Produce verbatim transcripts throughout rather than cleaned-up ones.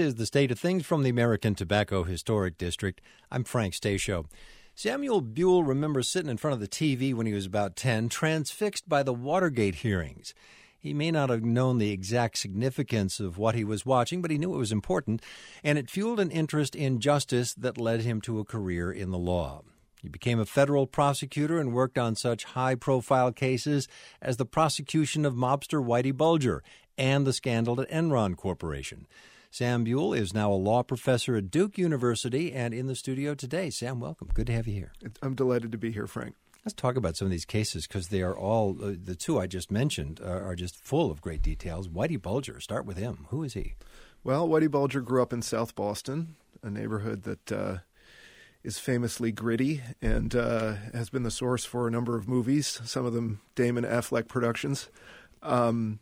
is The State of Things from the American Tobacco Historic District. I'm Frank Stasio. Samuel Buell remembers sitting in front of the T V when he was about ten, transfixed by the Watergate hearings. He may not have known the exact significance of what he was watching, but he knew it was important, and it fueled an interest in justice that led him to a career in the law. He became a federal prosecutor and worked on such high-profile cases as the prosecution of mobster Whitey Bulger and the scandal at Enron Corporation. Sam Buell is now a law professor at Duke University and in the studio today. Sam, welcome. Good to have you here. I'm delighted to be here, Frank. Let's talk about some of these cases because they are all, uh, the two I just mentioned, uh, are just full of great details. Whitey Bulger, start with him. Who is he? Well, Whitey Bulger grew up in South Boston, a neighborhood that uh, is famously gritty and uh, has been the source for a number of movies, some of them Damon Affleck productions. Um,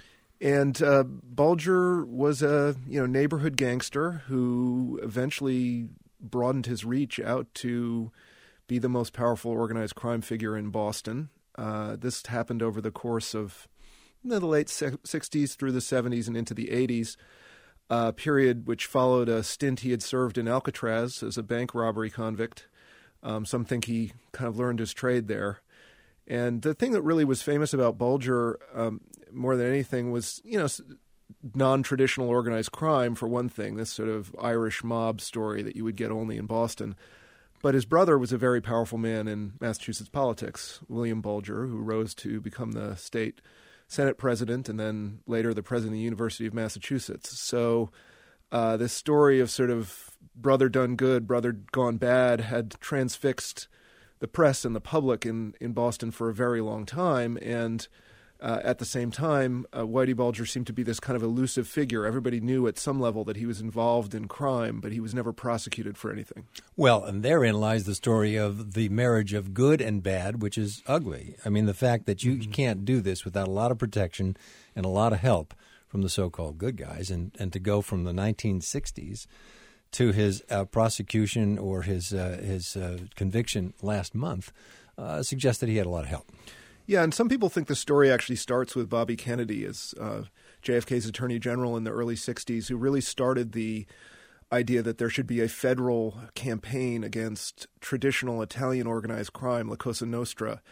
and uh, Bulger was a you know neighborhood gangster who eventually broadened his reach out to be the most powerful organized crime figure in Boston. Uh, this happened over the course of you know, the late sixties through the seventies and into the eighties, a period which followed a stint he had served in Alcatraz as a bank robbery convict. Um, some think he kind of learned his trade there. And the thing that really was famous about Bulger, um, more than anything, was, you know, non-traditional organized crime, for one thing, this sort of Irish mob story that you would get only in Boston. But his brother was a very powerful man in Massachusetts politics, William Bulger, who rose to become the state Senate president and then later the president of the University of Massachusetts. So uh, this story of sort of brother done good, brother gone bad had transfixed the press and the public in, in Boston for a very long time. And Uh, at the same time, uh, Whitey Bulger seemed to be this kind of elusive figure. Everybody knew at some level that he was involved in crime, but he was never prosecuted for anything. Well, and therein lies the story of the marriage of good and bad, which is ugly. I mean, the fact that you, mm-hmm. you can't do this without a lot of protection and a lot of help from the so-called good guys, and, and to go from the nineteen sixties to his uh, prosecution or his, uh, his uh, conviction last month uh, suggests that he had a lot of help. Yeah, and some people think the story actually starts with Bobby Kennedy as uh, J F K's attorney general in the early sixties, who really started the idea that there should be a federal campaign against traditional Italian organized crime, La Cosa Nostra.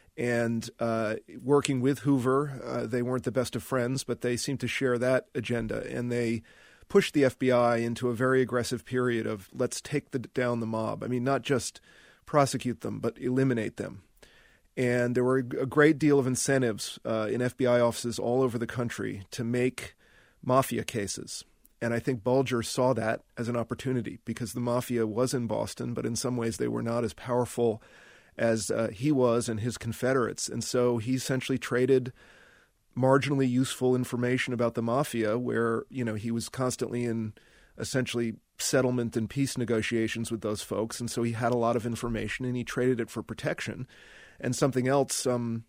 And uh, working with Hoover, uh, they weren't the best of friends, but they seemed to share that agenda. And they pushed the F B I into a very aggressive period of let's take the, down the mob. I mean, not just prosecute them, but eliminate them. And there were a great deal of incentives uh, in F B I offices all over the country to make mafia cases. And I think Bulger saw that as an opportunity because the mafia was in Boston, but in some ways they were not as powerful as uh, he was and his Confederates. And so he essentially traded marginally useful information about the mafia where, you know, he was constantly in essentially settlement and peace negotiations with those folks. And so he had a lot of information and he traded it for protection. And something else, um,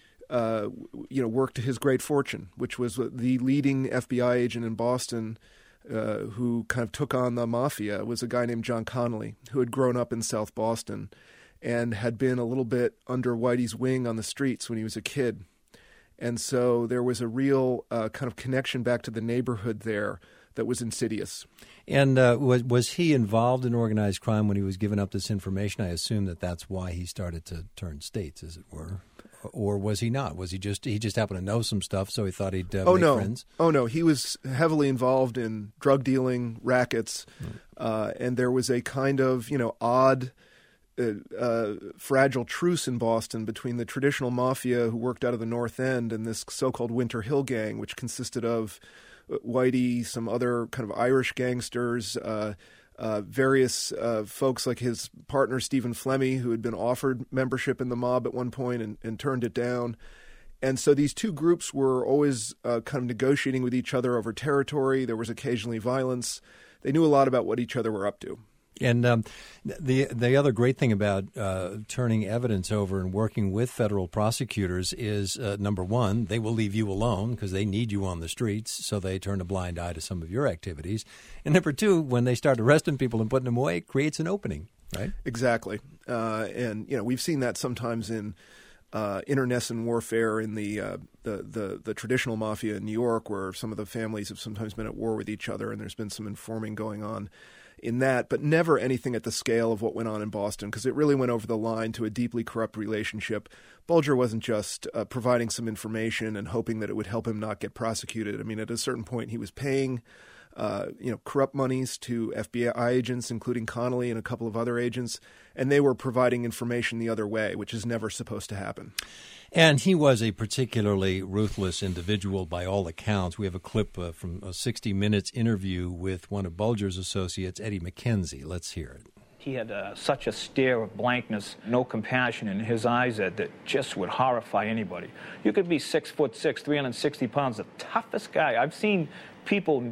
uh, you know, worked to his great fortune, which was the leading F B I agent in Boston uh, who kind of took on the mafia, was a guy named John Connolly, who had grown up in South Boston and had been a little bit under Whitey's wing on the streets when he was a kid. And so there was a real uh, kind of connection back to the neighborhood there that was insidious. And uh, was was he involved in organized crime when he was giving up this information? I assume that that's why he started to turn states, as it were. Or was he not? Was he just he just happened to know some stuff, so he thought he'd uh, oh, make no. friends? Oh, no. He was heavily involved in drug dealing, rackets, mm. uh, and there was a kind of, you know, odd, uh, uh, fragile truce in Boston between the traditional mafia who worked out of the North End and this so-called Winter Hill Gang, which consisted of Whitey, some other kind of Irish gangsters, uh, uh, various uh, folks like his partner Stephen Flemmi, who had been offered membership in the mob at one point and, and turned it down. And so these two groups were always uh, kind of negotiating with each other over territory. There was occasionally violence. They knew a lot about what each other were up to. And um, the the other great thing about uh, turning evidence over and working with federal prosecutors is, uh, number one, they will leave you alone because they need you on the streets, so they turn a blind eye to some of your activities. And number two, when they start arresting people and putting them away, it creates an opening, right? Exactly. Uh, and, you know, we've seen that sometimes in uh, internecine warfare in the, uh, the the the traditional mafia in New York, where some of the families have sometimes been at war with each other, and there's been some informing going on in that, but never anything at the scale of what went on in Boston, because it really went over the line to a deeply corrupt relationship. Bulger wasn't just uh, providing some information and hoping that it would help him not get prosecuted. I mean, at a certain point, he was paying uh, you know, corrupt monies to F B I agents, including Connolly and a couple of other agents, and they were providing information the other way, which is never supposed to happen. And he was a particularly ruthless individual by all accounts. We have a clip uh, from a sixty minutes interview with one of Bulger's associates, Eddie McKenzie. Let's hear it. He had uh, such a stare of blankness, no compassion in his eyes that, that just would horrify anybody. You could be six foot six, three hundred sixty pounds, the toughest guy. I've seen people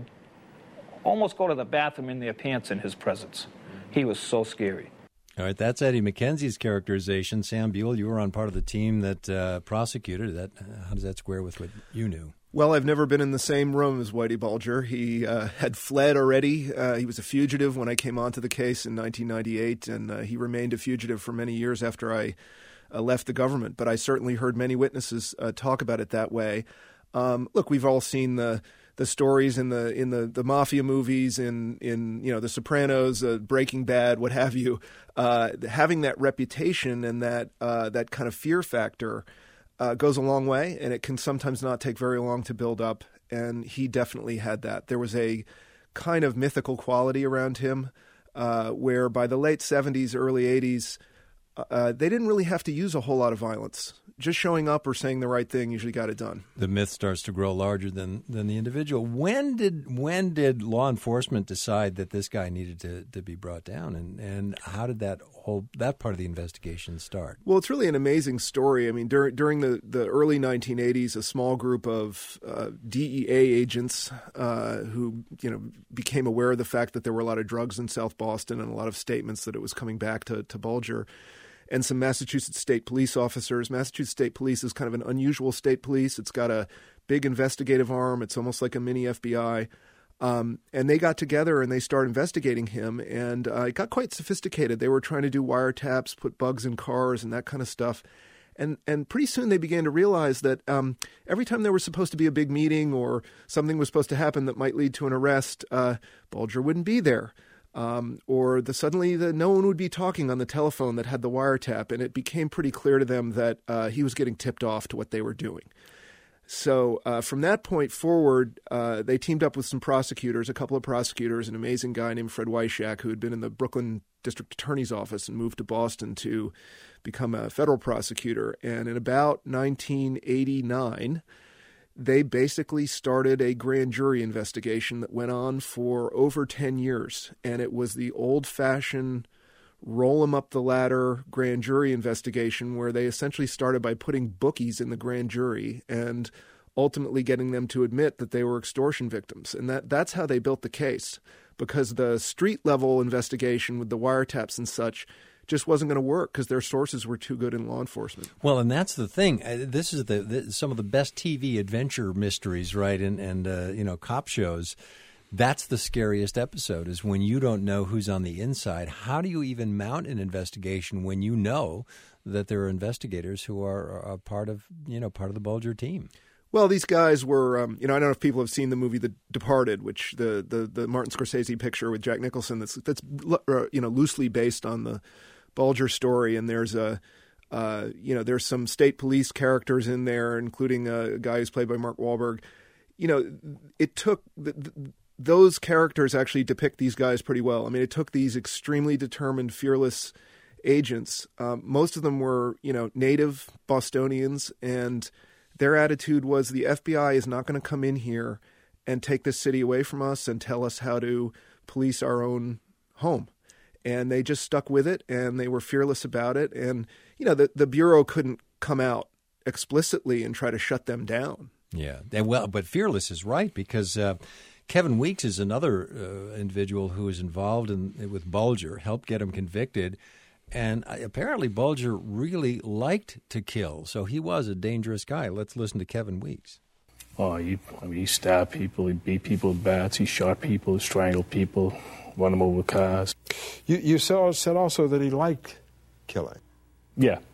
almost go to the bathroom in their pants in his presence. He was so scary. All right, that's Eddie McKenzie's characterization. Sam Buell, you were on part of the team that uh, prosecuted that. How does that square with what you knew? Well, I've never been in the same room as Whitey Bulger. He uh, had fled already. Uh, he was a fugitive when I came onto the case in nineteen ninety-eight, and uh, he remained a fugitive for many years after I uh, left the government. But I certainly heard many witnesses uh, talk about it that way. Um, look, we've all seen the the stories in the in the, the mafia movies, in in you know The Sopranos, uh, Breaking Bad, what have you. Uh, having that reputation and that uh, that kind of fear factor uh, goes a long way, and it can sometimes not take very long to build up. And he definitely had that. There was a kind of mythical quality around him, uh, where by the late seventies, early eighties, uh, they didn't really have to use a whole lot of violence. Just showing up or saying the right thing usually got it done. The myth starts to grow larger than, than the individual. When did when did law enforcement decide that this guy needed to, to be brought down, and, and how did that whole that part of the investigation start? Well, it's really an amazing story. I mean, during during the, the early nineteen eighties, a small group of uh, D E A agents uh, who you know became aware of the fact that there were a lot of drugs in South Boston and a lot of statements that it was coming back to, to Bulger, and some Massachusetts State Police officers. Massachusetts State Police is kind of an unusual state police. It's got a big investigative arm. It's almost like a mini F B I. Um, and they got together and they started investigating him, and uh, it got quite sophisticated. They were trying to do wiretaps, put bugs in cars and that kind of stuff. And and pretty soon they began to realize that um, every time there was supposed to be a big meeting or something was supposed to happen that might lead to an arrest, uh, Bulger wouldn't be there. Um, or the, suddenly the, no one would be talking on the telephone that had the wiretap, and it became pretty clear to them that uh, he was getting tipped off to what they were doing. So uh, from that point forward, uh, they teamed up with some prosecutors, a couple of prosecutors, an amazing guy named Fred Weishak, who had been in the Brooklyn District Attorney's Office and moved to Boston to become a federal prosecutor. And in about nineteen eighty-nine, they basically started a grand jury investigation that went on for over ten years. And it was the old-fashioned roll them up the ladder grand jury investigation, where they essentially started by putting bookies in the grand jury and ultimately getting them to admit that they were extortion victims. And that that's how they built the case, because the street-level investigation with the wiretaps and such just wasn't going to work because their sources were too good in law enforcement. Well, and that's the thing. This is the, the some of the best T V adventure mysteries, right? And, and uh, you know, cop shows. That's the scariest episode, is when you don't know who's on the inside. How do you even mount an investigation when you know that there are investigators who are, are part of, you know, part of the Bulger team? Well, these guys were, um, you know, I don't know if people have seen the movie The Departed, which the the, the Martin Scorsese picture with Jack Nicholson. That's that's uh, you know loosely based on the Bulger story, and there's a. Uh, you know, there's some state police characters in there, including a guy who's played by Mark Wahlberg. You know, it took the, the, those characters actually depict these guys pretty well. I mean, it took these extremely determined, fearless agents. Um, most of them were, you know, native Bostonians, and their attitude was the F B I is not going to come in here and take this city away from us and tell us how to police our own home. And they just stuck with it, and they were fearless about it. And, you know, the, the Bureau couldn't come out explicitly and try to shut them down. Yeah. And well, but fearless is right, because uh, Kevin Weeks is another uh, individual who is involved in with Bulger, helped get him convicted. And apparently Bulger really liked to kill, so he was a dangerous guy. Let's listen to Kevin Weeks. Oh, he, I mean, he stabbed people, he beat people with bats, he shot people, strangled people, run them over with cars. You, you saw, said also that he liked killing. Yeah.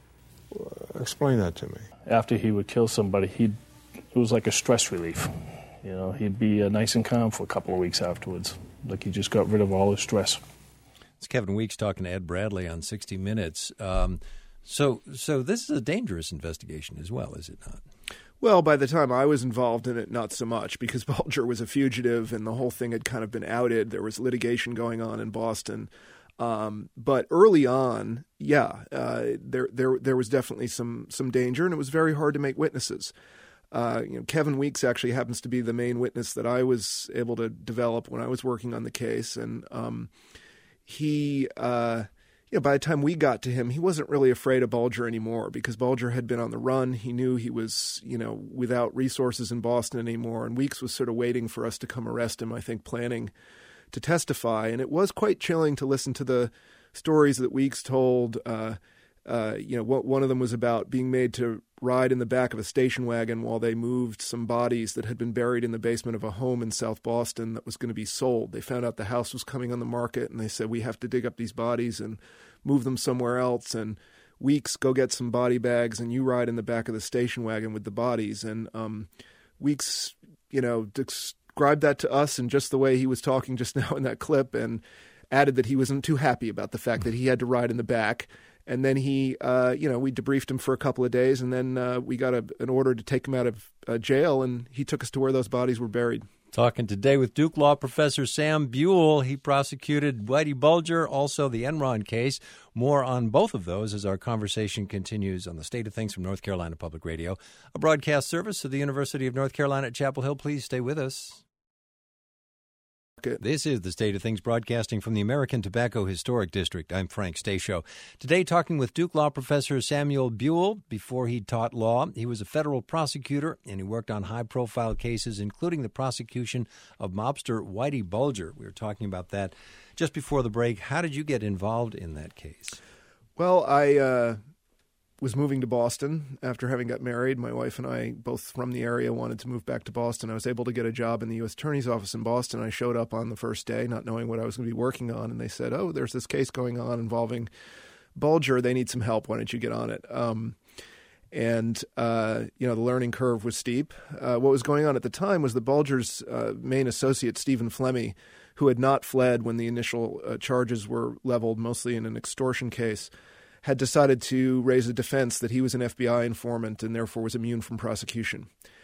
Explain that to me. After he would kill somebody, he'd it was like a stress relief. You know, he'd be uh, nice and calm for a couple of weeks afterwards, like he just got rid of all his stress. It's Kevin Weeks talking to Ed Bradley on sixty minutes. Um, so, so this is a dangerous investigation as well, is it not? Well, by the time I was involved in it, not so much, because Bulger was a fugitive and the whole thing had kind of been outed. There was litigation going on in Boston. Um, but early on, yeah, uh, there there there was definitely some some danger, and it was very hard to make witnesses. Uh, you know, Kevin Weeks actually happens to be the main witness that I was able to develop when I was working on the case, and um, he, uh, you know, by the time we got to him, he wasn't really afraid of Bulger anymore because Bulger had been on the run. He knew he was, you know, without resources in Boston anymore, and Weeks was sort of waiting for us to come arrest him, I think, planning to testify. And it was quite chilling to listen to the stories that Weeks told. Uh, uh, you know, one of them was about being made to ride in the back of a station wagon while they moved some bodies that had been buried in the basement of a home in South Boston that was going to be sold. They found out the house was coming on the market, and they said, we have to dig up these bodies and move them somewhere else. And Weeks, go get some body bags, and you ride in the back of the station wagon with the bodies. And um, Weeks, you know, described that to us in just the way he was talking just now in that clip, and added that he wasn't too happy about the fact that he had to ride in the back. And then he, uh, you know, we debriefed him for a couple of days, and then uh, we got a, an order to take him out of uh, jail, and he took us to where those bodies were buried. Talking today with Duke Law Professor Sam Buell. He prosecuted Whitey Bulger, also the Enron case. More on both of those as our conversation continues on the State of Things from North Carolina Public Radio, a broadcast service of the University of North Carolina at Chapel Hill. Please stay with us. This is the State of Things broadcasting from the American Tobacco Historic District. I'm Frank Stasio. Today talking with Duke Law Professor Samuel Buell. Before he taught law, he was a federal prosecutor, and he worked on high-profile cases, including the prosecution of mobster Whitey Bulger. We were talking about that just before the break. How did you get involved in that case? Well, I uh, was moving to Boston after having got married. My wife and I, both from the area, wanted to move back to Boston. I was able to get a job in the U S Attorney's Office in Boston. I showed up on the first day, not knowing what I was going to be working on, and they said, oh, there's this case going on involving Bulger. They need some help. Why don't you get on it? Um, and, uh, you know, the learning curve was steep. Uh, what was going on at the time was that Bulger's uh, main associate, Stephen Flemmi, who had not fled when the initial uh, charges were leveled, mostly in an extortion case, had decided to raise a defense that he was an F B I informant and therefore was immune from prosecution.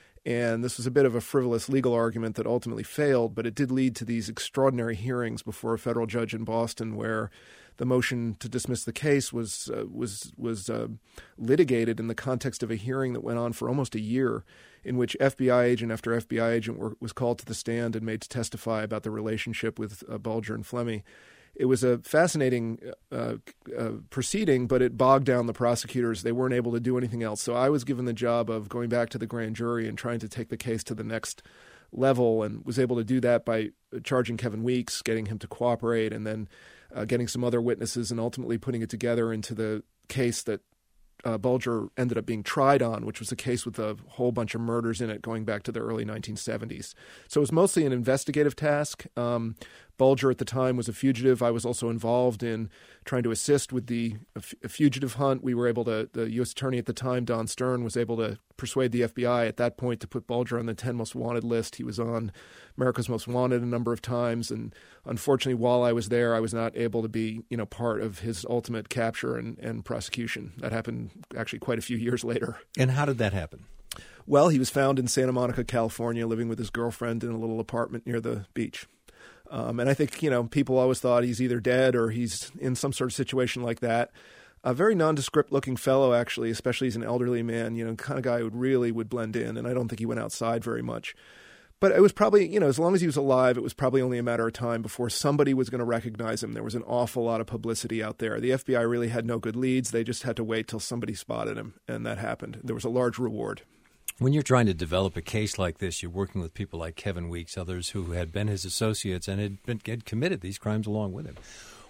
And this was a bit of a frivolous legal argument that ultimately failed, but it did lead to these extraordinary hearings before a federal judge in Boston where the motion to dismiss the case was uh, was was uh, litigated in the context of a hearing that went on for almost a year, in which F B I agent after F B I agent were, was called to the stand and made to testify about the relationship with uh, Bulger and Flemmi. It was a fascinating uh, uh, proceeding, but it bogged down the prosecutors. They weren't able to do anything else. So I was given the job of going back to the grand jury and trying to take the case to the next level, and was able to do that by charging Kevin Weeks, getting him to cooperate, and then uh, getting some other witnesses, and ultimately putting it together into the case that uh, Bulger ended up being tried on, which was a case with a whole bunch of murders in it going back to the early nineteen seventies. So it was mostly an investigative task. Um, Bulger at the time was a fugitive. I was also involved in trying to assist with the a, f- a fugitive hunt. We were able to, the U S attorney at the time, Don Stern, was able to persuade the F B I at that point to put Bulger on the ten most wanted list. He was on America's Most Wanted a number of times. And unfortunately, while I was there, I was not able to be, you know, part of his ultimate capture and, and prosecution. That happened actually quite a few years later. And how did that happen? Well, he was found in Santa Monica, California, living with his girlfriend in a little apartment near the beach. Um, and I think, you know, people always thought he's either dead or he's in some sort of situation like that. A very nondescript looking fellow, actually, especially as an elderly man, you know, kind of guy who really would blend in. And I don't think he went outside very much. But it was probably, you know, as long as he was alive, it was probably only a matter of time before somebody was going to recognize him. There was an awful lot of publicity out there. The F B I really had no good leads. They just had to wait till somebody spotted him. And that happened. There was a large reward. When you're trying to develop a case like this, you're working with people like Kevin Weeks, others who had been his associates and had been had committed these crimes along with him.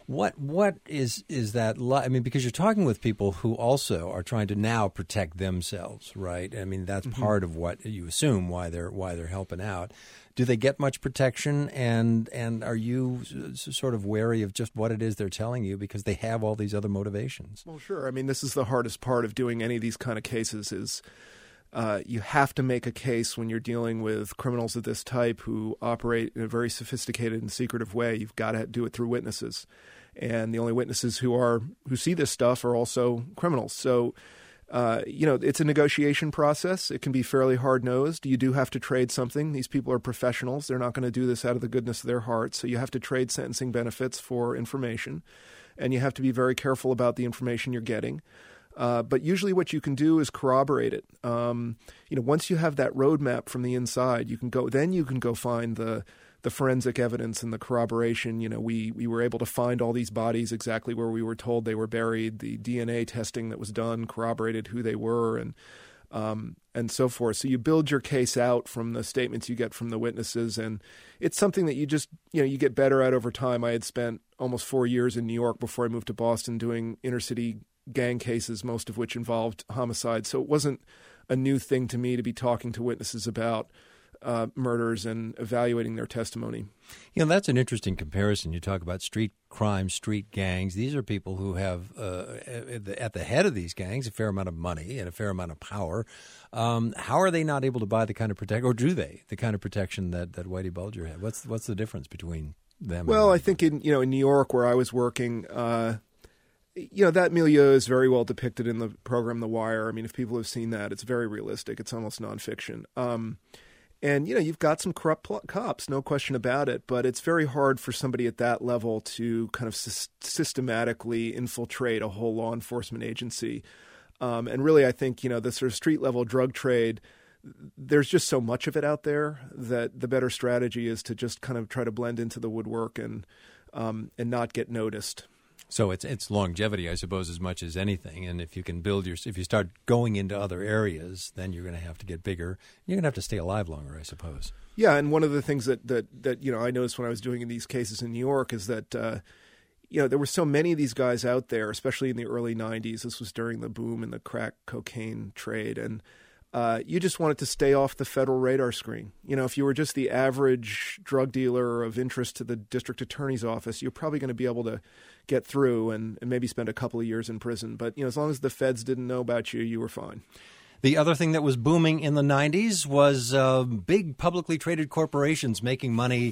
What what is is that like? I mean, because you're talking with people who also are trying to now protect themselves, right? I mean, that's mm-hmm. part of what you assume why they're why they're helping out. Do they get much protection, and and are you sort of wary of just what it is they're telling you because they have all these other motivations? Well, sure. I mean, this is the hardest part of doing any of these kind of cases is uh, you have to make a case when you're dealing with criminals of this type who operate in a very sophisticated and secretive way. You've got to do it through witnesses. And the only witnesses who are who see this stuff are also criminals. So, uh, you know, it's a negotiation process. It can be fairly hard-nosed. You do have to trade something. These people are professionals. They're not going to do this out of the goodness of their hearts. So you have to trade sentencing benefits for information. And you have to be very careful about the information you're getting. Uh, but usually what you can do is corroborate it. Um, you know, once you have that roadmap from the inside, you can go. Then you can go find the the forensic evidence and the corroboration. You know, we we were able to find all these bodies exactly where we were told they were buried. The D N A testing that was done corroborated who they were, and um, and so forth. So you build your case out from the statements you get from the witnesses, and it's something that you just you know you get better at over time. I had spent almost four years in New York before I moved to Boston doing inner city gang cases, most of which involved homicide. So it wasn't a new thing to me to be talking to witnesses about Uh, murders and evaluating their testimony. You know, that's an interesting comparison. You talk about street crime, street gangs. These are people who have, uh, at the head of these gangs, a fair amount of money and a fair amount of power. Um, how are they not able to buy the kind of protection, or do they, the kind of protection that, that Whitey Bulger had? What's what's the difference between them? Well, and I think in you know in New York where I was working, uh, you know, that milieu is very well depicted in the program The Wire. I mean, if people have seen that, it's very realistic. It's almost nonfiction. Um, And, you know, you've got some corrupt pl- cops, no question about it, but it's very hard for somebody at that level to kind of sy- systematically infiltrate a whole law enforcement agency. Um, and really, I think, you know, the sort of street-level drug trade, there's just so much of it out there that the better strategy is to just kind of try to blend into the woodwork and um, and not get noticed. So it's it's longevity, I suppose, as much as anything. And if you can build your, if you start going into other areas, then you're going to have to get bigger. You're going to have to stay alive longer, I suppose. Yeah, and one of the things that that that you know I noticed when I was doing in these cases in New York is that uh, you know there were so many of these guys out there, especially in the early nineties. This was during the boom in the crack cocaine trade, and uh, you just wanted to stay off the federal radar screen. You know, if you were just the average drug dealer of interest to the district attorney's office, you're probably going to be able to get through and, and maybe spend a couple of years in prison. But, you know, as long as the feds didn't know about you, you were fine. The other thing that was booming in the nineties was uh, big publicly traded corporations making money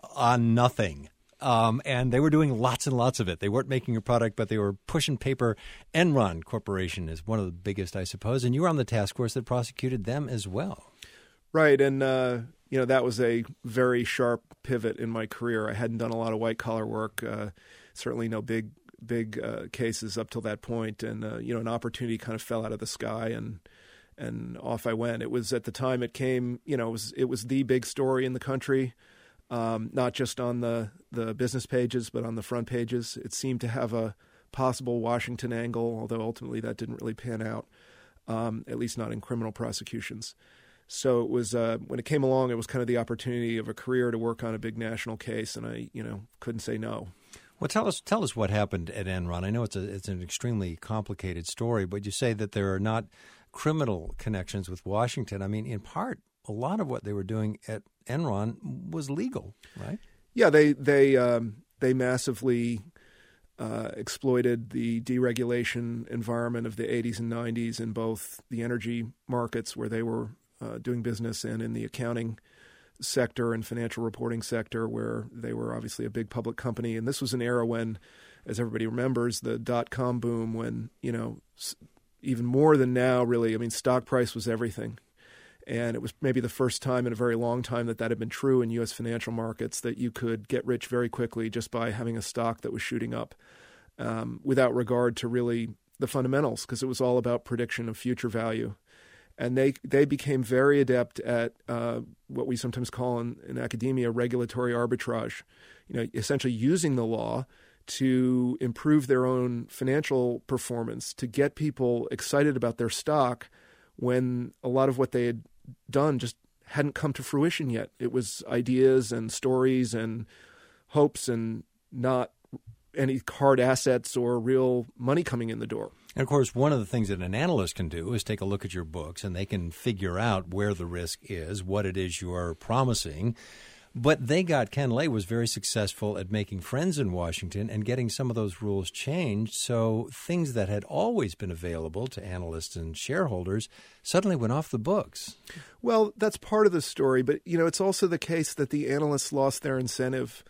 on nothing. Um, and they were doing lots and lots of it. They weren't making a product, but they were pushing paper. Enron Corporation is one of the biggest, I suppose. And you were on the task force that prosecuted them as well. Right. And, uh, you know, that was a very sharp pivot in my career. I hadn't done a lot of white-collar work, uh, certainly no big big uh, cases up till that point. And, uh, you know, an opportunity kind of fell out of the sky, and and off I went. It was at the time it came, you know, it was, it was the big story in the country. Um, not just on the, the business pages, but on the front pages. It seemed to have a possible Washington angle, although ultimately that didn't really pan out, um, at least not in criminal prosecutions. So it was uh, when it came along, it was kind of the opportunity of a career to work on a big national case, and I, you know, couldn't say no. Well, tell us tell us what happened at Enron. I know it's a it's an extremely complicated story, but you say that there are not criminal connections with Washington. I mean, in part, a lot of what they were doing at Enron was legal, right? Yeah, they they um, they massively uh, exploited the deregulation environment of the eighties and nineties in both the energy markets where they were uh, doing business and in the accounting sector and financial reporting sector where they were obviously a big public company. And this was an era when, as everybody remembers, the dot-com boom when, you know, even more than now, really, I mean, stock price was everything. And it was maybe the first time in a very long time that that had been true in U S financial markets, that you could get rich very quickly just by having a stock that was shooting up um, without regard to really the fundamentals, because it was all about prediction of future value. And they they became very adept at uh, what we sometimes call in, in academia regulatory arbitrage, you know, essentially using the law to improve their own financial performance, to get people excited about their stock when a lot of what they had done just hadn't come to fruition yet. It was ideas and stories and hopes and not any hard assets or real money coming in the door. And, of course, one of the things that an analyst can do is take a look at your books, and they can figure out where the risk is, what it is you are promising. But they got, Ken Lay was very successful at making friends in Washington and getting some of those rules changed. So things that had always been available to analysts and shareholders suddenly went off the books. Well, that's part of the story. But, you know, it's also the case that the analysts lost their incentive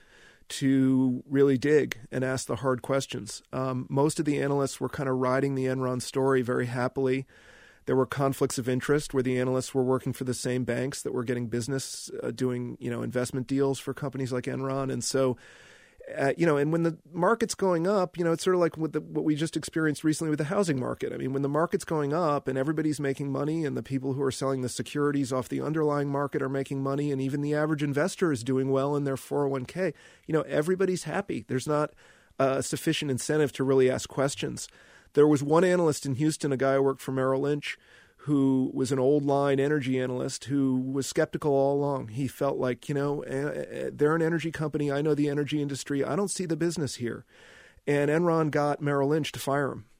to really dig and ask the hard questions. Um, most of the analysts were kind of riding the Enron story very happily. There were conflicts of interest where the analysts were working for the same banks that were getting business, uh, doing, you know, investment deals for companies like Enron. And so, uh, you know, and when the market's going up, you know, it's sort of like with the, what we just experienced recently with the housing market. I mean, when the market's going up and everybody's making money and the people who are selling the securities off the underlying market are making money and even the average investor is doing well in their four oh one k, you know, everybody's happy. There's not uh, sufficient incentive to really ask questions. There was one analyst in Houston, a guy who worked for Merrill Lynch, who was an old line energy analyst who was skeptical all along. He felt like, you know, they're an energy company. I know the energy industry. I don't see the business here. And Enron got Merrill Lynch to fire him.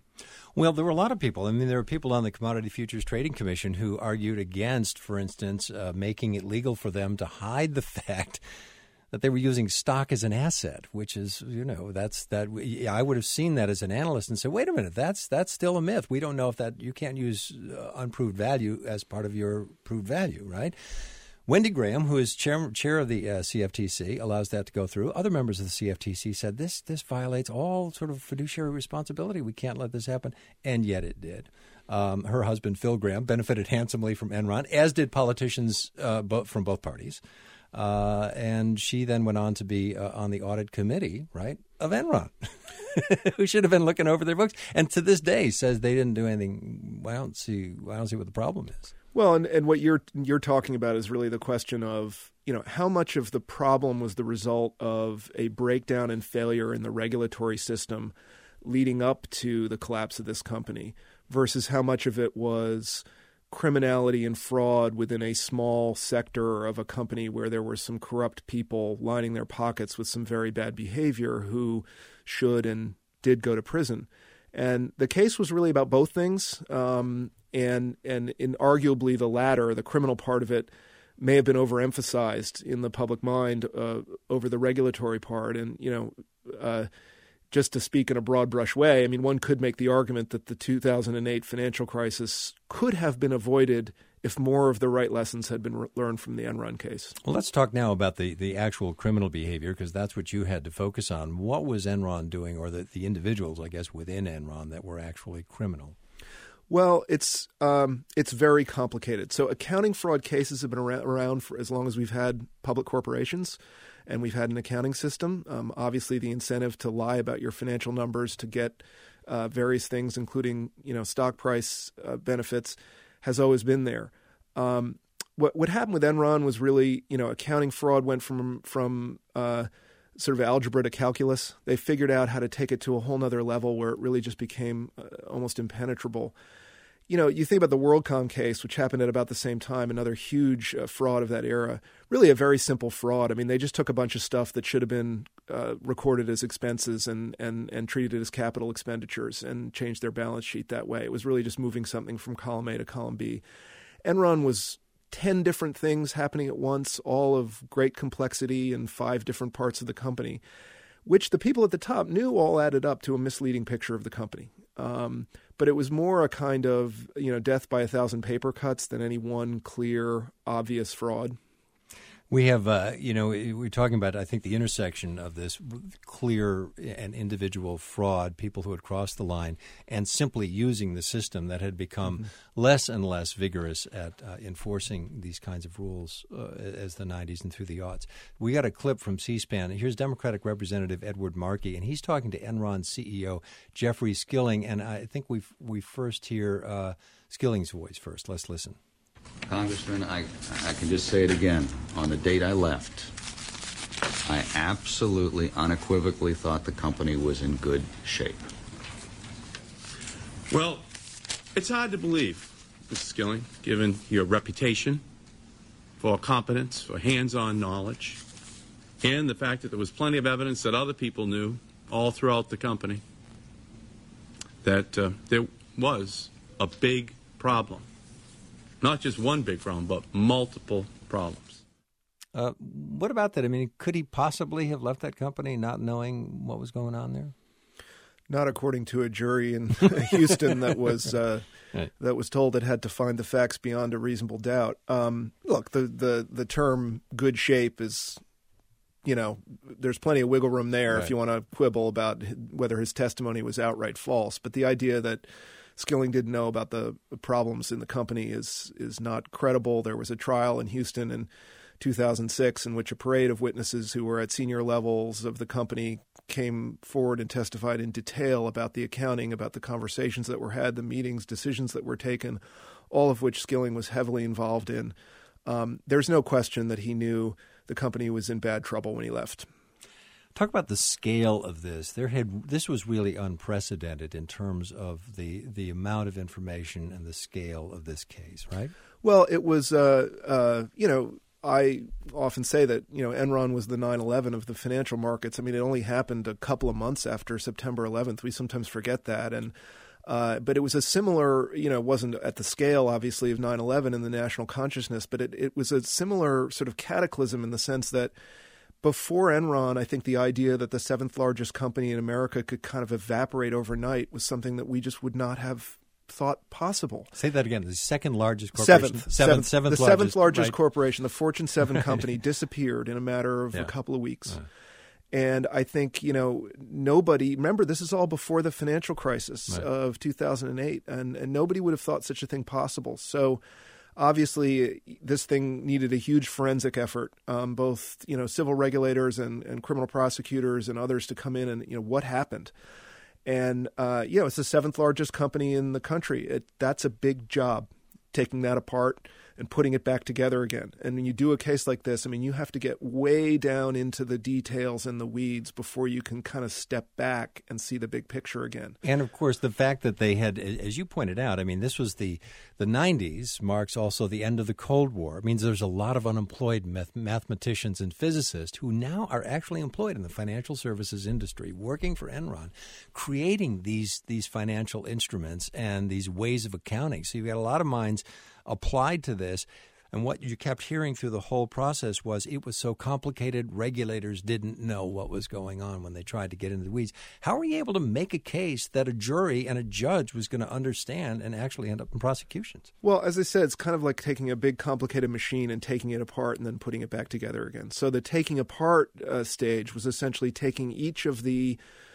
Well, there were a lot of people. I mean, there were people on the Commodity Futures Trading Commission who argued against, for instance, uh, making it legal for them to hide the fact that they were using stock as an asset, which is, you know, that's that. I would have seen that as an analyst and said, wait a minute, that's that's still a myth. We don't know if that you can't use uh, unproved value as part of your proved value, right? Wendy Graham, who is chair, chair of the uh, C F T C, allows that to go through. Other members of the C F T C said this this violates all sort of fiduciary responsibility. We can't let this happen, and yet it did. Um, her husband, Phil Graham, benefited handsomely from Enron, as did politicians uh, bo- from both parties. Uh, and she then went on to be uh, on the audit committee, right, of Enron, who should have been looking over their books. And to this day says they didn't do anything. I don't see. I don't see what the problem is. Well, and, and what you're you're talking about is really the question of, you know, how much of the problem was the result of a breakdown and failure in the regulatory system leading up to the collapse of this company versus how much of it was criminality and fraud within a small sector of a company where there were some corrupt people lining their pockets with some very bad behavior who should and did go to prison. And the case was really about both things. Um, and, and in arguably the latter, the criminal part of it, may have been overemphasized in the public mind uh, over the regulatory part. And, you know, uh, just to speak in a broad brush way, I mean, one could make the argument that the two thousand eight financial crisis could have been avoided if more of the right lessons had been re- learned from the Enron case. Well, let's talk now about the, the actual criminal behavior, because that's what you had to focus on. What was Enron doing, or the, the individuals, I guess, within Enron that were actually criminal? Well, it's um, it's very complicated. So accounting fraud cases have been around, around for as long as we've had public corporations. And we've had an accounting system. Um, obviously, the incentive to lie about your financial numbers to get uh, various things, including, you know, stock price uh, benefits, has always been there. Um, what what happened with Enron was really, you know, accounting fraud went from from uh, sort of algebra to calculus. They figured out how to take it to a whole nother level where it really just became uh, almost impenetrable. You know, you think about the WorldCom case, which happened at about the same time, another huge uh, fraud of that era. Really a very simple fraud. I mean, they just took a bunch of stuff that should have been uh, recorded as expenses and, and, and treated it as capital expenditures and changed their balance sheet that way. It was really just moving something from column A to column B. Enron was ten different things happening at once, all of great complexity in five different parts of the company, which the people at the top knew all added up to a misleading picture of the company. Um, but it was more a kind of, you know, death by a thousand paper cuts than any one clear, obvious fraud. We have, uh, you know, we're talking about, I think, the intersection of this clear and individual fraud, people who had crossed the line, and simply using the system that had become mm-hmm. less and less vigorous at uh, enforcing these kinds of rules uh, as the nineties and through the aughts. We got a clip from C-SPAN. Here's Democratic Representative Edward Markey, and he's talking to Enron C E O Jeffrey Skilling. And I think we we first hear uh, Skilling's voice first. Let's listen. Congressman, I, I can just say it again. On the date I left, I absolutely, unequivocally thought the company was in good shape. Well, it's hard to believe, Mister Skilling, given your reputation for competence, for hands-on knowledge, and the fact that there was plenty of evidence that other people knew all throughout the company that uh, there was a big problem. Not just one big problem, but multiple problems. Uh, what about that? I mean, could he possibly have left that company not knowing what was going on there? Not according to a jury in Houston that was uh, right. that was told it had to find the facts beyond a reasonable doubt. Um, look, the, the, the term good shape is, you know, there's plenty of wiggle room there right. if you want to quibble about whether his testimony was outright false. But the idea that Skilling didn't know about the problems in the company is is not credible. There was a trial in Houston in two thousand six in which a parade of witnesses who were at senior levels of the company came forward and testified in detail about the accounting, about the conversations that were had, the meetings, decisions that were taken, all of which Skilling was heavily involved in. Um, there's no question that he knew the company was in bad trouble when he left. Talk about the scale of this. There had this was really unprecedented in terms of the the amount of information and the scale of this case, right? Well, it was, uh, uh, you know, I often say that, you know, Enron was the nine eleven of the financial markets. I mean, it only happened a couple of months after September eleventh. We sometimes forget that. And uh, but it was a similar, you know, it wasn't at the scale, obviously, of nine eleven in the national consciousness, but it, it was a similar sort of cataclysm in the sense that before Enron, I think the idea that the seventh largest company in America could kind of evaporate overnight was something that we just would not have thought possible. Say that again. The second largest corporation. Seventh. Seventh, seventh, seventh the largest, seventh largest right? corporation, the Fortune seven company, disappeared in a matter of yeah. a couple of weeks. Uh. And I think, you know, nobody – remember, this is all before the financial crisis right. of two thousand eight, and, and nobody would have thought such a thing possible. So obviously this thing needed a huge forensic effort, um, both, you know, civil regulators and, and criminal prosecutors and others to come in and, you know, what happened. And, uh, you know, it's the seventh largest company in the country. It, that's a big job, taking that apart and putting it back together again. And when you do a case like this, I mean, you have to get way down into the details and the weeds before you can kind of step back and see the big picture again. And, of course, the fact that they had, as you pointed out, I mean, this was the, the nineties, marks also the end of the Cold War. It means there's a lot of unemployed math- mathematicians and physicists who now are actually employed in the financial services industry, working for Enron, creating these, these financial instruments and these ways of accounting. So you've got a lot of minds applied to this. And what you kept hearing through the whole process was it was so complicated, regulators didn't know what was going on when they tried to get into the weeds. How were you able to make a case that a jury and a judge was going to understand and actually end up in prosecutions? Well, as I said, it's kind of like taking a big complicated machine and taking it apart and then putting it back together again. So the taking apart uh, stage was essentially taking each of the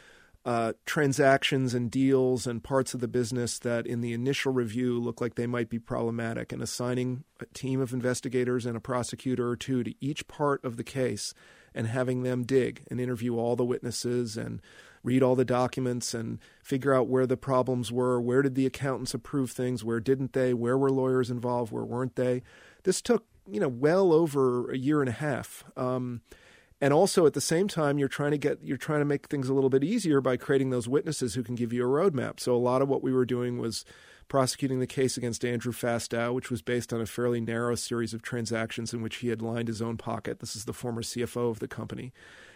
Uh, transactions and deals and parts of the business that in the initial review look like they might be problematic and assigning a team of investigators and a prosecutor or two to each part of the case and having them dig and interview all the witnesses and read all the documents and figure out where the problems were, where did the accountants approve things, where didn't they, where were lawyers involved, where weren't they. This took, you know, well over a year and a half. Um, And also at the same time, you're trying to get you're trying to make things a little bit easier by creating those witnesses who can give you a roadmap. So a lot of what we were doing was prosecuting the case against Andrew Fastow, which was based on a fairly narrow series of transactions in which he had lined his own pocket. This is the former C F O of the company.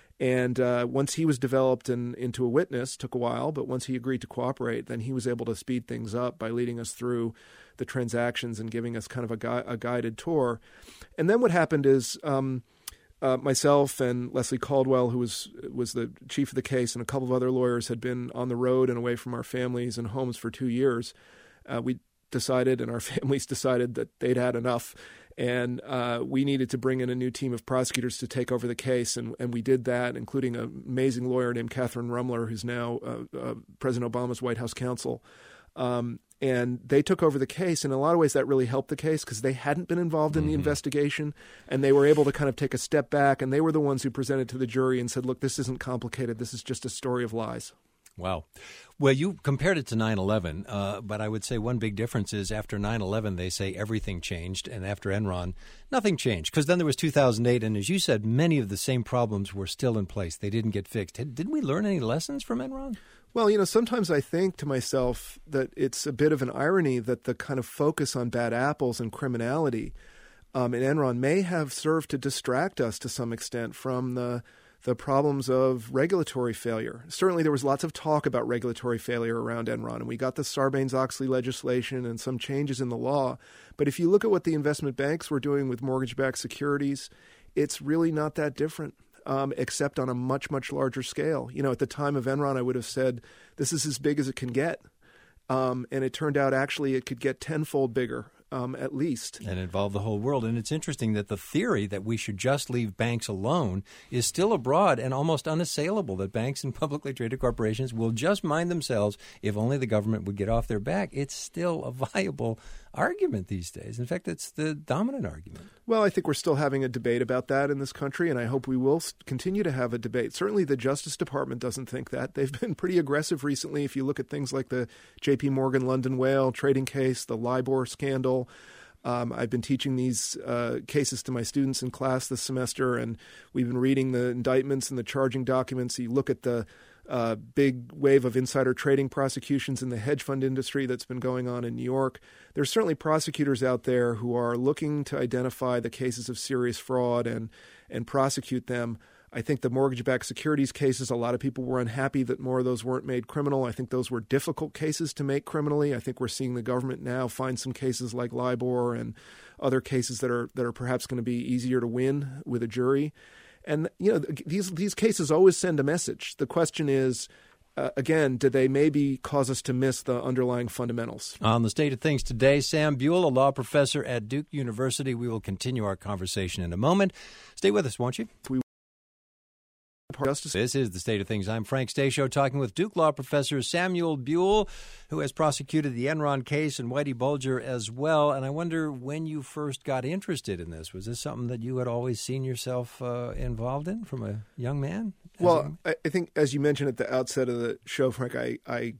And uh, once he was developed in, into a witness, took a while, but once he agreed to cooperate, then he was able to speed things up by leading us through the transactions and giving us kind of a, gui- a guided tour. And then what happened is um, Uh, myself and Leslie Caldwell, who was was the chief of the case, and a couple of other lawyers had been on the road and away from our families and homes for two years. Uh, we decided, and our families decided, that they'd had enough, and uh, we needed to bring in a new team of prosecutors to take over the case, and, and we did that, including an amazing lawyer named Catherine Rumler, who's now uh, uh, President Obama's White House counsel. Um, and they took over the case. In a lot of ways, that really helped the case because they hadn't been involved in mm-hmm. the investigation, and they were able to kind of take a step back, and they were the ones who presented to the jury and said, look, this isn't complicated. This is just a story of lies. Wow. Well, you compared it to nine eleven, uh, but I would say one big difference is after nine eleven, they say everything changed, and after Enron, nothing changed, because then there was two thousand eight, and as you said, many of the same problems were still in place. They didn't get fixed. Didn't we learn any lessons from Enron? Well, you know, sometimes I think to myself that it's a bit of an irony that the kind of focus on bad apples and criminality um, in Enron may have served to distract us to some extent from the the problems of regulatory failure. Certainly there was lots of talk about regulatory failure around Enron, and we got the Sarbanes-Oxley legislation and some changes in the law. But if you look at what the investment banks were doing with mortgage-backed securities, it's really not that different, um, except on a much, much larger scale. You know, at the time of Enron, I would have said, this is as big as it can get. Um, and it turned out actually it could get tenfold bigger. Um, at least. And involve the whole world. And it's interesting that the theory that we should just leave banks alone is still abroad and almost unassailable, that banks and publicly traded corporations will just mind themselves if only the government would get off their back. It's still a viable argument these days. In fact, it's the dominant argument. Well, I think we're still having a debate about that in this country, and I hope we will continue to have a debate. Certainly the Justice Department doesn't think that. They've been pretty aggressive recently. If you look at things like the J P Morgan London Whale trading case, the LIBOR scandal. Um, I've been teaching these uh, cases to my students in class this semester, and we've been reading the indictments and the charging documents. You look at the uh, big wave of insider trading prosecutions in the hedge fund industry that's been going on in New York. There's certainly prosecutors out there who are looking to identify the cases of serious fraud and and prosecute them. I think the mortgage-backed securities cases, a lot of people were unhappy that more of those weren't made criminal. I think those were difficult cases to make criminally. I think we're seeing the government now find some cases like LIBOR and other cases that are that are perhaps going to be easier to win with a jury. And you know, these these cases always send a message. The question is, uh, again, do they maybe cause us to miss the underlying fundamentals? On the State of Things today, Sam Buell, a law professor at Duke University. We will continue our conversation in a moment. Stay with us, won't you? We Justice. This is The State of Things. I'm Frank Stasio, talking with Duke Law Professor Samuel Buell, who has prosecuted the Enron case, and Whitey Bulger as well. And I wonder when you first got interested in this. Was this something that you had always seen yourself uh, involved in from a young man? Well, a... I think, as you mentioned at the outset of the show, Frank, I, I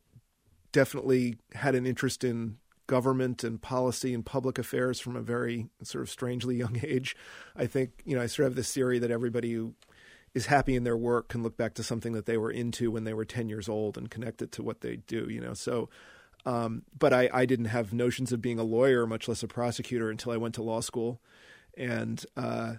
definitely had an interest in government and policy and public affairs from a very sort of strangely young age. I think, you know, I sort of have this theory that everybody who is happy in their work can look back to something that they were into when they were ten years old and connect it to what they do, you know. So, um, but I, I didn't have notions of being a lawyer, much less a prosecutor, until I went to law school. And uh,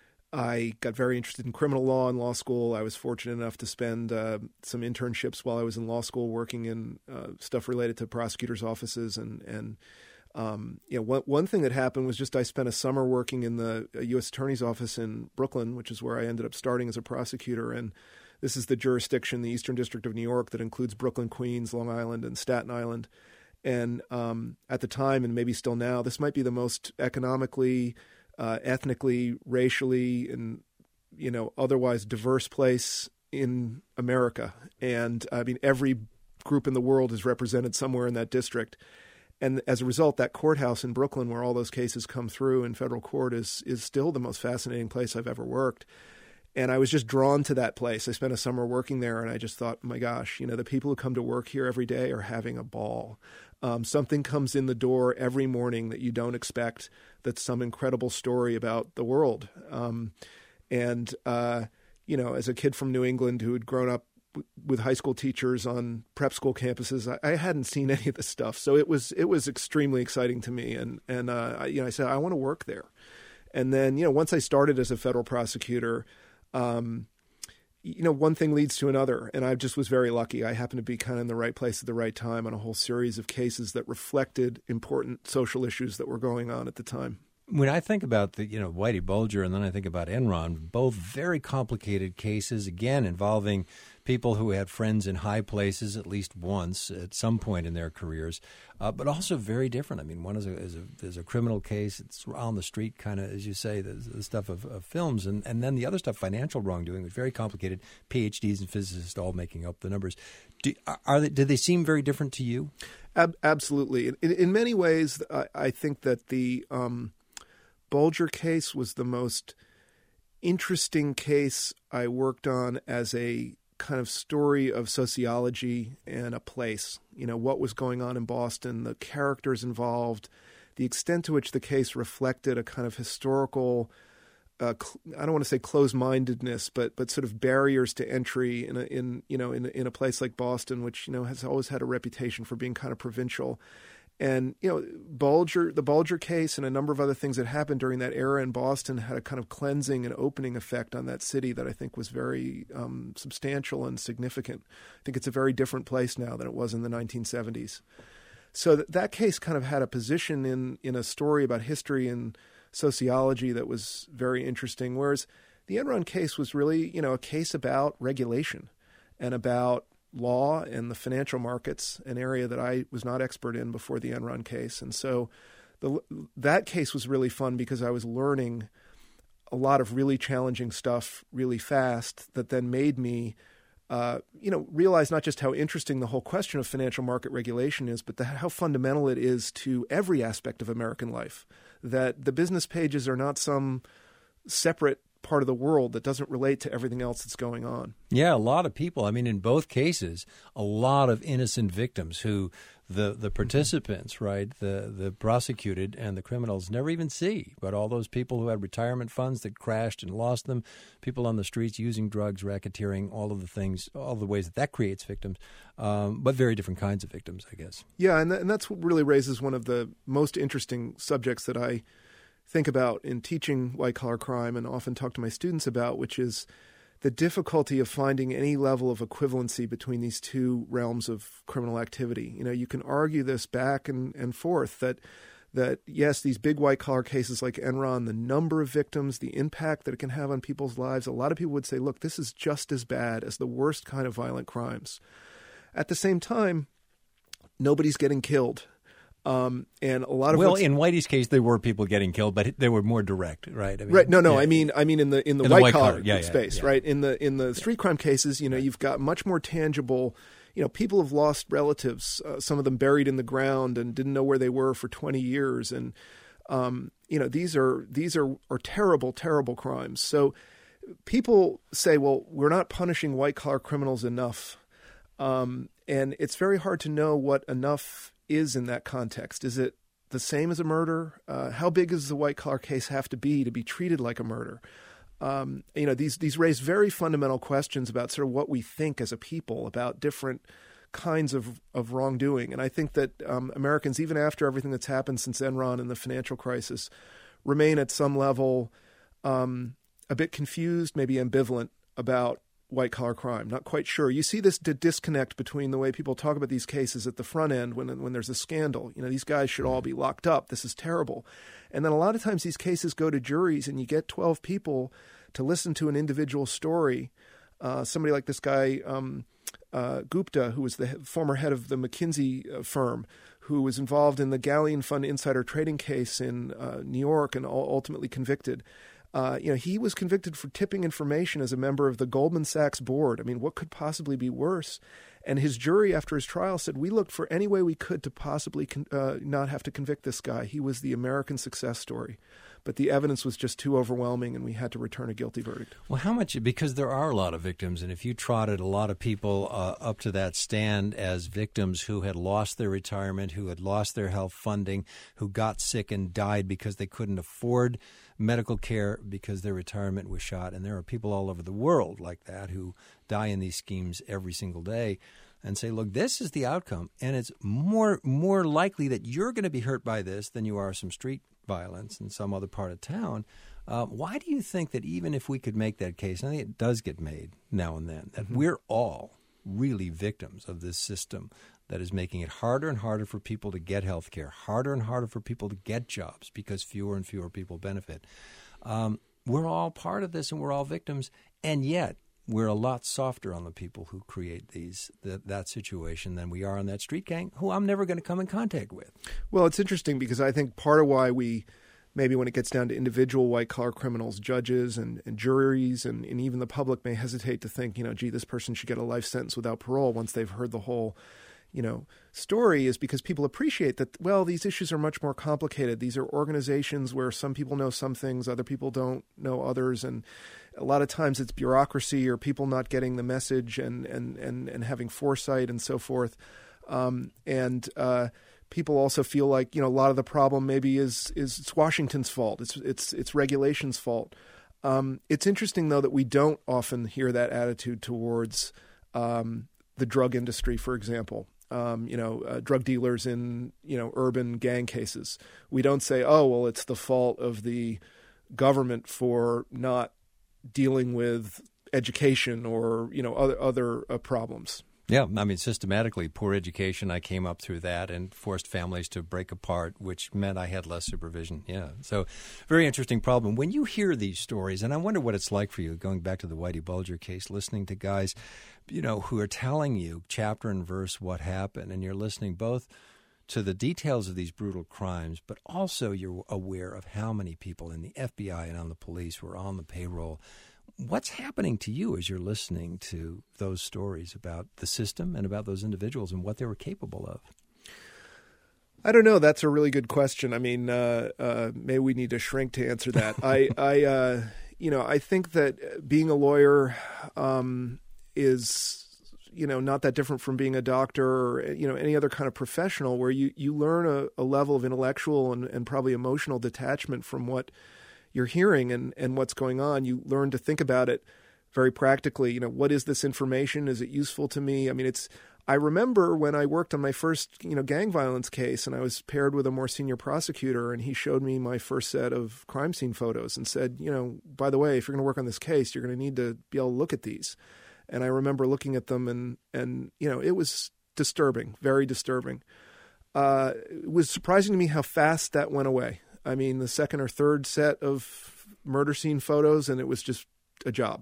I got very interested in criminal law in law school. I was fortunate enough to spend uh, some internships while I was in law school working in uh, stuff related to prosecutors' offices and, and Um, you know, one, one thing that happened was just I spent a summer working in the U S Attorney's office in Brooklyn, which is where I ended up starting as a prosecutor. And this is the jurisdiction, the Eastern District of New York, that includes Brooklyn, Queens, Long Island, and Staten Island. And um, at the time, and maybe still now, this might be the most economically, uh, ethnically, racially, and you know, otherwise diverse place in America. And I mean, every group in the world is represented somewhere in that district. And as a result, that courthouse in Brooklyn, where all those cases come through in federal court, is is still the most fascinating place I've ever worked. And I was just drawn to that place. I spent a summer working there, and I just thought, my gosh, you know, the people who come to work here every day are having a ball. Um, something comes in the door every morning that you don't expect, that's some incredible story about the world. Um, and, uh, you know, as a kid from New England who had grown up with high school teachers on prep school campuses, I, I hadn't seen any of this stuff. So it was it was extremely exciting to me. And, and uh, I, you know, I said, I want to work there. And then, you know, once I started as a federal prosecutor, um, you know, one thing leads to another. And I just was very lucky. I happened to be kind of in the right place at the right time on a whole series of cases that reflected important social issues that were going on at the time. When I think about the, you know, Whitey Bulger, and then I think about Enron, both very complicated cases, again, involving people who had friends in high places at least once at some point in their careers, uh, but also very different. I mean, one is a, is a, there's a criminal case. It's on the street, kind of, as you say, the, the stuff of, of films. And, and then the other stuff, financial wrongdoing, was very complicated. P H Ds and physicists all making up the numbers. Do, are they, did they seem very different to you? Ab- absolutely. In, in many ways, I, I think that the um, Bulger case was the most interesting case I worked on as a kind of story of sociology and a place. You know, what was going on in Boston, the characters involved, the extent to which the case reflected a kind of historical, uh, cl- I don't want to say closed-mindedness, but but sort of barriers to entry in a, in you know in in a place like Boston, which you know has always had a reputation for being kind of provincial. And, you know, Bulger, the Bulger case and a number of other things that happened during that era in Boston had a kind of cleansing and opening effect on that city that I think was very um, substantial and significant. I think it's a very different place now than it was in the nineteen seventies. So th- that case kind of had a position in, in a story about history and sociology that was very interesting, whereas the Enron case was really, you know, a case about regulation and about law and the financial markets, an area that I was not expert in before the Enron case. And so the, that case was really fun because I was learning a lot of really challenging stuff really fast that then made me, uh, you know, realize not just how interesting the whole question of financial market regulation is, but the, how fundamental it is to every aspect of American life, that the business pages are not some separate part of the world that doesn't relate to everything else that's going on. Yeah, a lot of people. I mean, in both cases, a lot of innocent victims who the, the participants, right, the, the prosecuted and the criminals never even see. But all those people who had retirement funds that crashed and lost them, people on the streets using drugs, racketeering, all of the things, all the ways that that creates victims, um, but very different kinds of victims, I guess. Yeah, and, th- and that's what really raises one of the most interesting subjects that I think about in teaching white-collar crime and often talk to my students about, which is the difficulty of finding any level of equivalency between these two realms of criminal activity. You know, you can argue this back and, and forth that, that, yes, these big white-collar cases like Enron, the number of victims, the impact that it can have on people's lives, a lot of people would say, look, this is just as bad as the worst kind of violent crimes. At the same time, nobody's getting killed. Um, and a lot of well, in Whitey's case, there were people getting killed, but they were more direct, right? I mean, right? No, no. Yeah. I mean, I mean, in the in the in white, white collar, collar. Yeah, space, yeah, yeah. right? In the in the street crime cases, you know, you've got much more tangible. You know, people have lost relatives, uh, some of them buried in the ground and didn't know where they were for twenty years, and um, you know, these are these are are terrible, terrible crimes. So people say, well, we're not punishing white collar criminals enough, um, and it's very hard to know what enough is in that context. Is it the same as a murder? Uh, how big does the white-collar case have to be to be treated like a murder? Um, you know, these these raise very fundamental questions about sort of what we think as a people about different kinds of, of wrongdoing. And I think that um, Americans, even after everything that's happened since Enron and the financial crisis, remain at some level um, a bit confused, maybe ambivalent about white-collar crime, not quite sure. You see this d- disconnect between the way people talk about these cases at the front end when when there's a scandal. You know, these guys should all be locked up. This is terrible. And then a lot of times these cases go to juries and you get twelve people to listen to an individual story. Uh, somebody like this guy, um, uh, Gupta, who was the he- former head of the McKinsey uh, firm, who was involved in the Galleon Fund insider trading case in uh, New York and ultimately convicted. Uh, you know, he was convicted for tipping information as a member of the Goldman Sachs board. I mean, what could possibly be worse? And his jury, after his trial, said, we looked for any way we could to possibly con- uh, not have to convict this guy. He was the American success story. But the evidence was just too overwhelming, and we had to return a guilty verdict. Well, how much? Because there are a lot of victims, and if you trotted a lot of people uh, up to that stand as victims who had lost their retirement, who had lost their health funding, who got sick and died because they couldn't afford medical care because their retirement was shot, and there are people all over the world like that who die in these schemes every single day, and say, look, this is the outcome, and it's more more likely that you're going to be hurt by this than you are some street violence in some other part of town. Uh, why do you think that even if we could make that case, and I think it does get made now and then, that mm-hmm. we're all really victims of this system that is making it harder and harder for people to get health care, harder and harder for people to get jobs because fewer and fewer people benefit. Um, we're all part of this and we're all victims, and yet we're a lot softer on the people who create these the, that situation than we are on that street gang, who I'm never going to come in contact with. Well, it's interesting because I think part of why we, maybe when it gets down to individual white-collar criminals, judges and, and juries and, and even the public may hesitate to think, you know, gee, this person should get a life sentence without parole once they've heard the whole, you know, story, is because people appreciate that, well, these issues are much more complicated. These are organizations where some people know some things, other people don't know others, and a lot of times it's bureaucracy or people not getting the message and and and, and having foresight and so forth. Um, and uh, people also feel like, you know, a lot of the problem maybe is is it's Washington's fault. It's it's it's regulation's fault. Um, it's interesting though that we don't often hear that attitude towards um, the drug industry, for example. um, you know, uh, drug dealers in, you know, urban gang cases. We don't say, oh, well, it's the fault of the government for not dealing with education or, you know, other, other uh, problems. Yeah, I mean, systematically, poor education, I came up through that and forced families to break apart, which meant I had less supervision. Yeah, so very interesting problem. When you hear these stories, and I wonder what it's like for you, going back to the Whitey Bulger case, listening to guys, you know, who are telling you chapter and verse what happened, and you're listening both to the details of these brutal crimes, but also you're aware of how many people in the F B I and on the police were on the payroll. What's happening to you as you're listening to those stories about the system and about those individuals and what they were capable of? I don't know. That's a really good question. I mean, uh, uh, maybe we need to shrink to answer that. I, I uh, you know, I think that being a lawyer um, is, you know, not that different from being a doctor or, you know, any other kind of professional where you, you learn a, a level of intellectual and, and probably emotional detachment from what you're hearing and, and what's going on. You learn to think about it very practically. You know, what is this information? Is it useful to me? I mean, it's, I remember when I worked on my first, you know, gang violence case and I was paired with a more senior prosecutor and he showed me my first set of crime scene photos and said, you know, by the way, if you're going to work on this case, you're going to need to be able to look at these. And I remember looking at them and, and, you know, it was disturbing, very disturbing. Uh, it was surprising to me how fast that went away. I mean, the second or third set of murder scene photos, and it was just a job.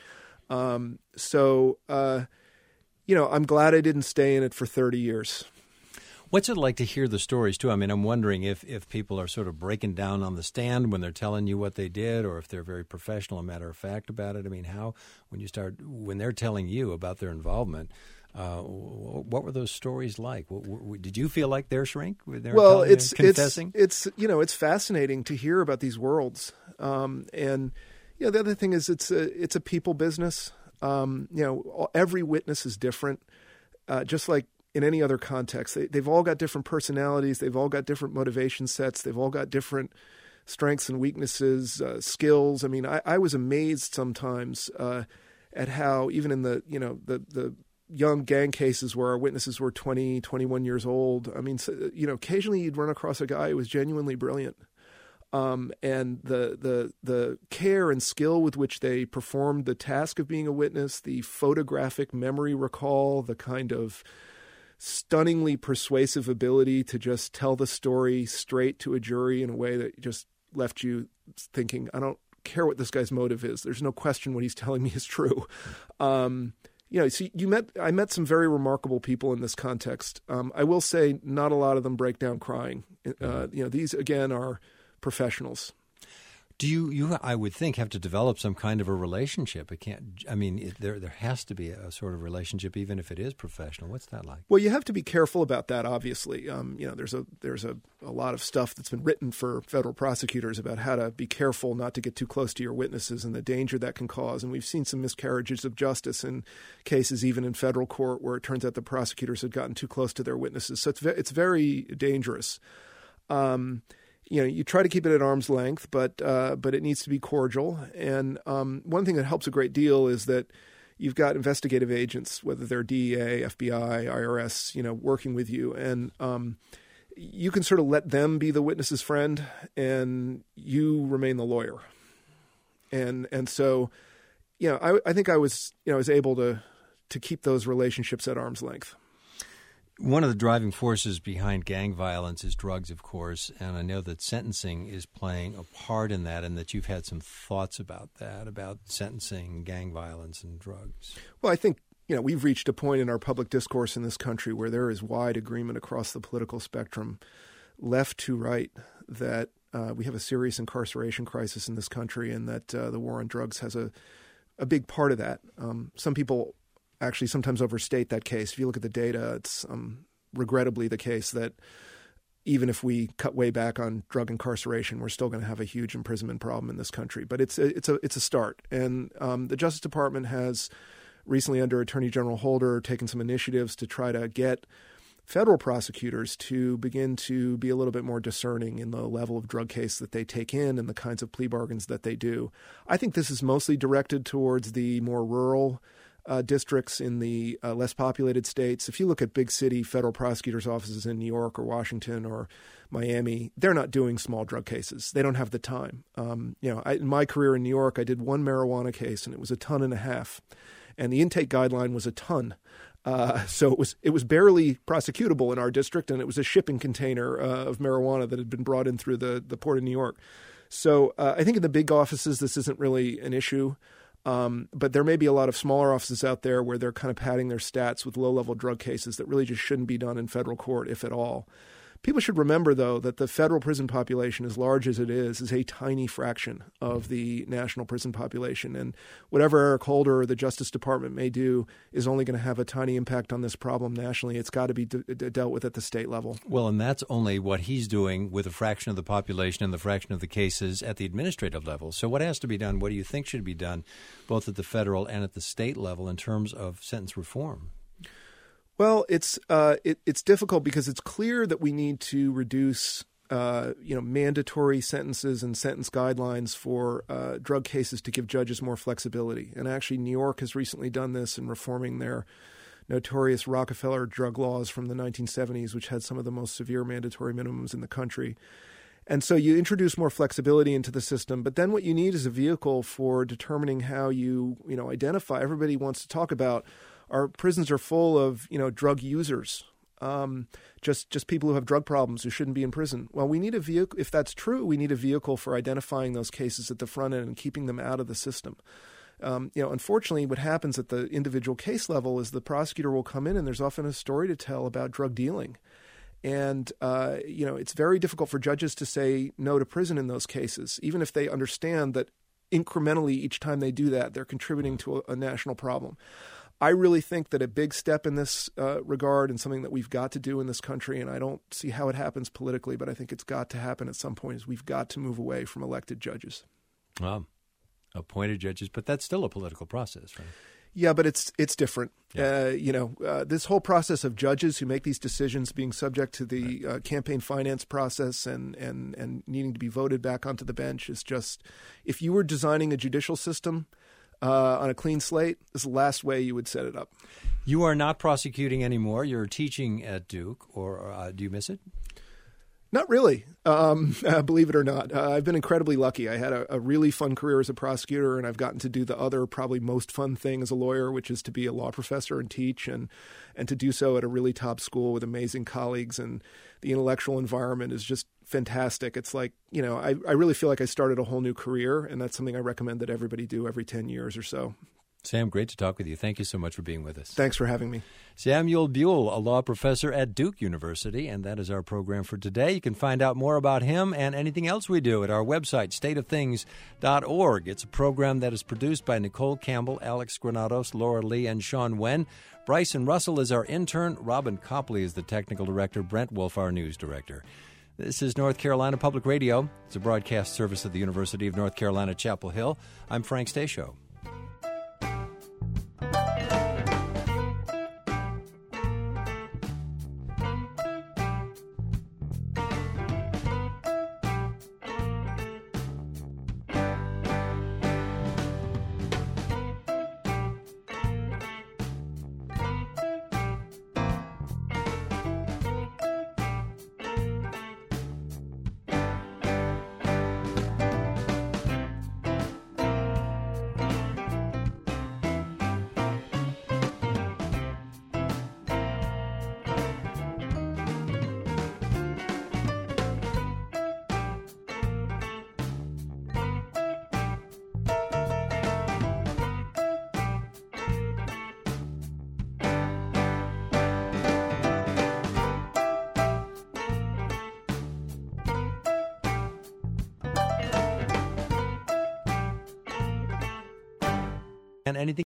Um, so, uh, you know, I'm glad I didn't stay in it for thirty years. What's it like to hear the stories, too? I mean, I'm wondering if, if people are sort of breaking down on the stand when they're telling you what they did or if they're very professional and matter of fact about it. I mean, how, when you start, when they're telling you about their involvement, Uh, what were those stories like? What, what, did you feel like their shrink? They were well, it's confessing? it's it's you know it's fascinating to hear about these worlds, um, and you know the other thing is it's a it's a people business. Um, you know, every witness is different, uh, just like in any other context. They, they've all got different personalities. They've all got different motivation sets. They've all got different strengths and weaknesses, uh, skills. I mean, I, I was amazed sometimes uh, at how even in the you know the the young gang cases where our witnesses were twenty, twenty-one years old. I mean, you know, occasionally you'd run across a guy who was genuinely brilliant. Um, and the, the, the care and skill with which they performed the task of being a witness, the photographic memory recall, the kind of stunningly persuasive ability to just tell the story straight to a jury in a way that just left you thinking, I don't care what this guy's motive is. There's no question what he's telling me is true. Um, You know, see, you met. I met some very remarkable people in this context. Um, I will say, not a lot of them break down crying. Uh, you know, these again are professionals. Do you, you, I would think, have to develop some kind of a relationship? It can't. I mean, it, there there has to be a sort of relationship, even if it is professional. What's that like? Well, you have to be careful about that. Obviously, um, you know, there's a there's a, a lot of stuff that's been written for federal prosecutors about how to be careful not to get too close to your witnesses and the danger that can cause. And we've seen some miscarriages of justice in cases, even in federal court, where it turns out the prosecutors had gotten too close to their witnesses. So it's ve- it's very dangerous. Um, You know, you try to keep it at arm's length, but uh, but it needs to be cordial. And um, one thing that helps a great deal is that you've got investigative agents, whether they're D E A, F B I, I R S, you know, working with you, and um, you can sort of let them be the witness's friend, and you remain the lawyer. And and so, you know, I, I think I was you know I was able to to keep those relationships at arm's length. One of the driving forces behind gang violence is drugs, of course, and I know that sentencing is playing a part in that and that you've had some thoughts about that, about sentencing, gang violence, and drugs. Well, I think, you know, we've reached a point in our public discourse in this country where there is wide agreement across the political spectrum, left to right, that uh, we have a serious incarceration crisis in this country and that uh, the war on drugs has a, a big part of that. Um, some people actually sometimes overstate that case. If you look at the data, it's um, regrettably the case that even if we cut way back on drug incarceration, we're still going to have a huge imprisonment problem in this country. But it's a, it's a it's a start. And um, the Justice Department has recently, under Attorney General Holder, taken some initiatives to try to get federal prosecutors to begin to be a little bit more discerning in the level of drug case that they take in and the kinds of plea bargains that they do. I think this is mostly directed towards the more rural uh, districts in the uh, less populated states. If you look at big city federal prosecutors' offices in New York or Washington or Miami, they're not doing small drug cases. They don't have the time. Um, you know, I, in my career in New York, I did one marijuana case, and it was a ton and a half, and the intake guideline was a ton. Uh, so it was it was barely prosecutable in our district, and it was a shipping container uh, of marijuana that had been brought in through the, the port of New York. So uh, I think in the big offices, this isn't really an issue. Um, but there may be a lot of smaller offices out there where they're kind of padding their stats with low-level drug cases that really just shouldn't be done in federal court, if at all. People should remember, though, that the federal prison population, as large as it is, is a tiny fraction of the national prison population. And whatever Eric Holder or the Justice Department may do is only going to have a tiny impact on this problem nationally. It's got to be de- de- dealt with at the state level. Well, and that's only what he's doing with a fraction of the population and the fraction of the cases at the administrative level. So what has to be done? What do you think should be done both at the federal and at the state level in terms of sentence reform? Well, it's uh, it, it's difficult because it's clear that we need to reduce, uh, you know, mandatory sentences and sentence guidelines for uh, drug cases to give judges more flexibility. And actually, New York has recently done this in reforming their notorious Rockefeller drug laws from the nineteen seventies, which had some of the most severe mandatory minimums in the country. And so you introduce more flexibility into the system, but then what you need is a vehicle for determining how you, you know, identify. Everybody wants to talk about our prisons are full of, you know, drug users, um, just just people who have drug problems who shouldn't be in prison. Well, we need a vehicle. If that's true, we need a vehicle for identifying those cases at the front end and keeping them out of the system. Um, you know, unfortunately, what happens at the individual case level is the prosecutor will come in and there's often a story to tell about drug dealing. And, uh, you know, it's very difficult for judges to say no to prison in those cases, even if they understand that incrementally each time they do that, they're contributing to a, a national problem. I really think that a big step in this uh, regard and something that we've got to do in this country, and I don't see how it happens politically, but I think it's got to happen at some point, is we've got to move away from elected judges. Well, appointed judges, but that's still a political process, right? Yeah, but it's it's different. Yeah. Uh, you know, uh, this whole process of judges who make these decisions being subject to the uh, campaign finance process and, and, and needing to be voted back onto the bench is just, if you were designing a judicial system Uh, on a clean slate, this is the last way you would set it up. You are not prosecuting anymore. You're teaching at Duke, or uh, do you miss it? Not really, um, uh, believe it or not. Uh, I've been incredibly lucky. I had a, a really fun career as a prosecutor, and I've gotten to do the other probably most fun thing as a lawyer, which is to be a law professor and teach, and, and to do so at a really top school with amazing colleagues. And the intellectual environment is just fantastic. It's like, you know, I, I really feel like I started a whole new career, and that's something I recommend that everybody do every ten years or so. Sam, great to talk with you. Thank you so much for being with us. Thanks for having me. Samuel Buell, a law professor at Duke University, and that is our program for today. You can find out more about him and anything else we do at our website, state of things dot org. It's a program that is produced by Nicole Campbell, Alex Granados, Laura Lee, and Sean Wen. Bryson Russell is our intern. Robin Copley is the technical director. Brent Wolf, our news director. This is North Carolina Public Radio. It's a broadcast service of the University of North Carolina, Chapel Hill. I'm Frank Stasio. And anything